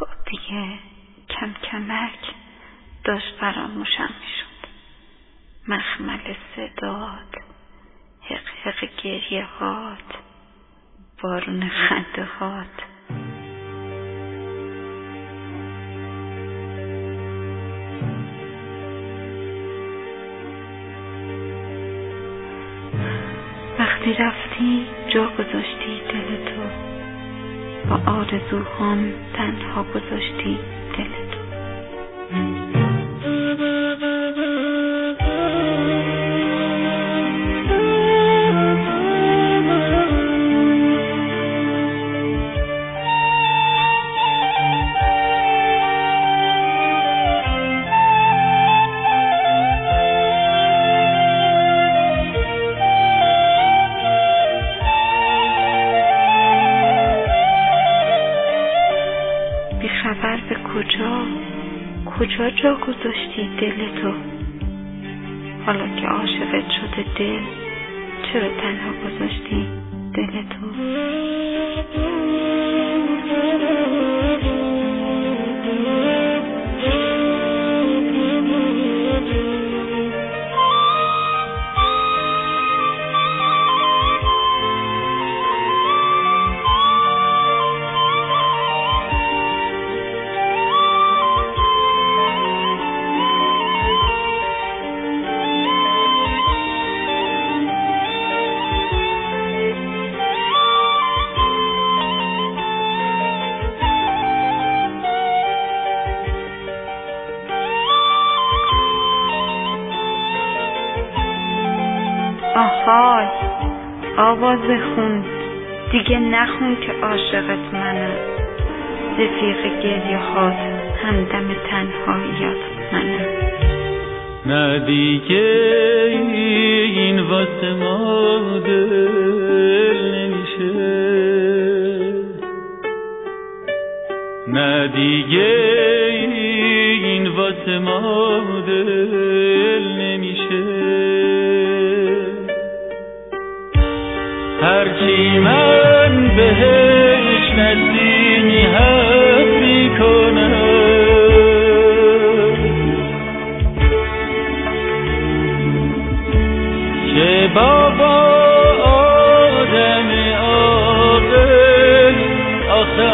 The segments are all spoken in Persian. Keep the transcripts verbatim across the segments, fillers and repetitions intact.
خب دیگه کم کمک داشت فراموشم میشد. مخمل صدات، حق حق گریه هات، بارون خنده هات. وقتی رفتی جا گذاشتی دل تو، با آرزوهام تنها گذاشتی دل تو. خبر به کجا کجا جا گذاشتی دل تو؟ حالا که عاشقت شده دل، چرا تنها گذاشتی دل تو؟ آهای آواز خون دیگه نخون که عاشقت منم، رفیق گریه هات همدم تنهاییات منم. نه دیگه این واسه ما دل نمیشه، نه دیگه این واسه ما دل نمیشه. هرچی من بهش نزدیکی حس میکنم، که بابا آدم عاقل آخه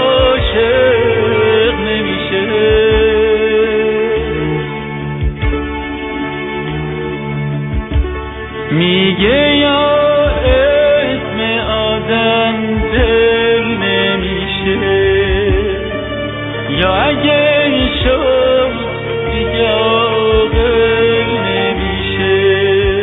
عاشق نمیشه. میگه یا یا اگه شد دیگه عاقل نمیشه.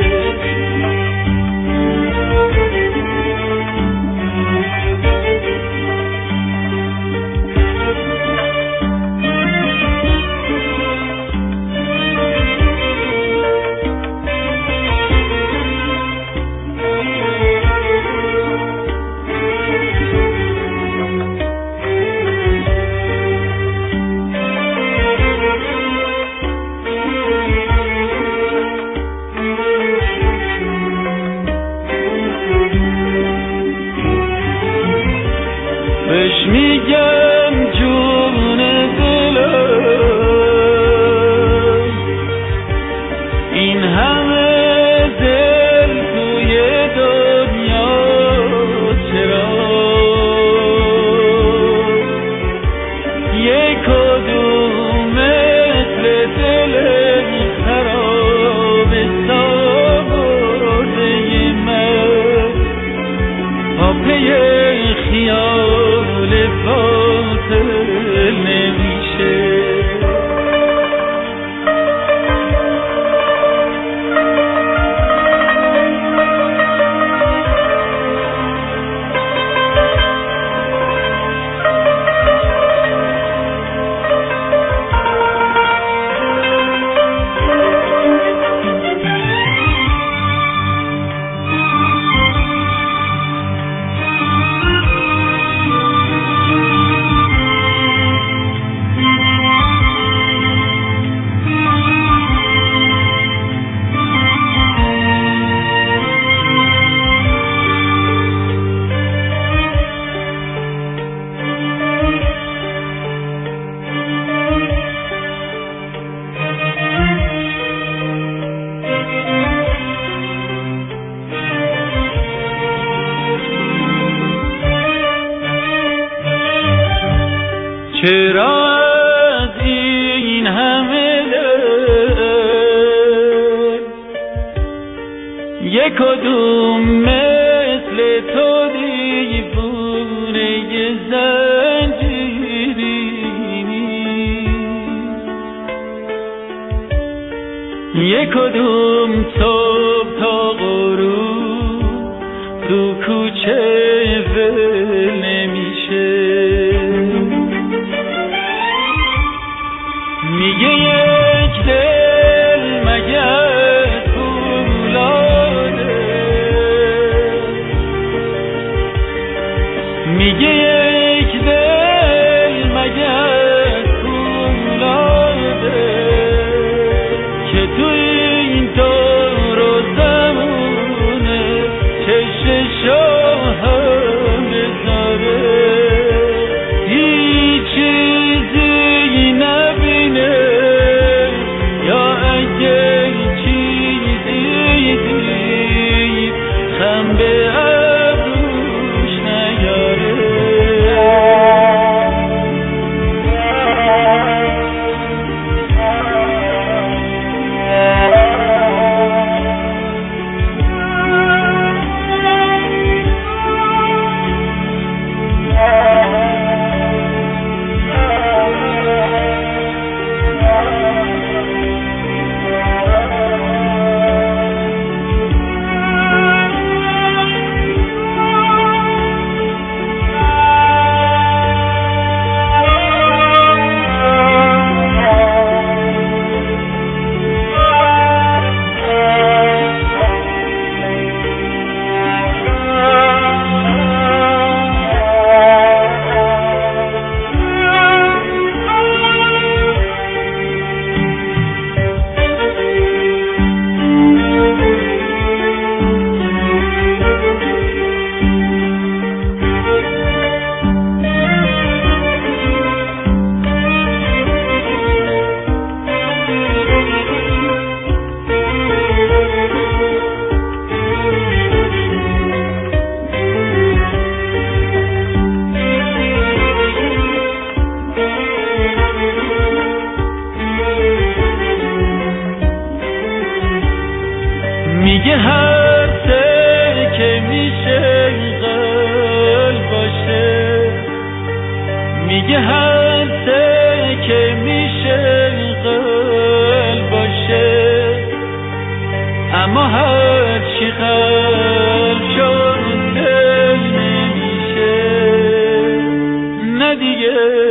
بهش میگم جون دلم، این همه دل توی دنیا چرا یک کدوم مثل دل خراب ساورده من پا پی خیال باطل نمیشه. چرا از این همه دل یک کدوم مثل تو دیوونه زنجیری یک کدوم صبح تا غروب تو کوچه ول نمیشه میگه یک دل مگر فولاده میگه یک دل مگر فولاده که تو این دور و زمونه چششو هم بذاره هیچ چیزی نبینه یا اگه چیزی دید خم به ابروش نیاره میگه هر سه که میشه قلب باشه میگه هر سه که میشه قلب باشه اما هر چی قلب شد دل نمیشه نه دیگه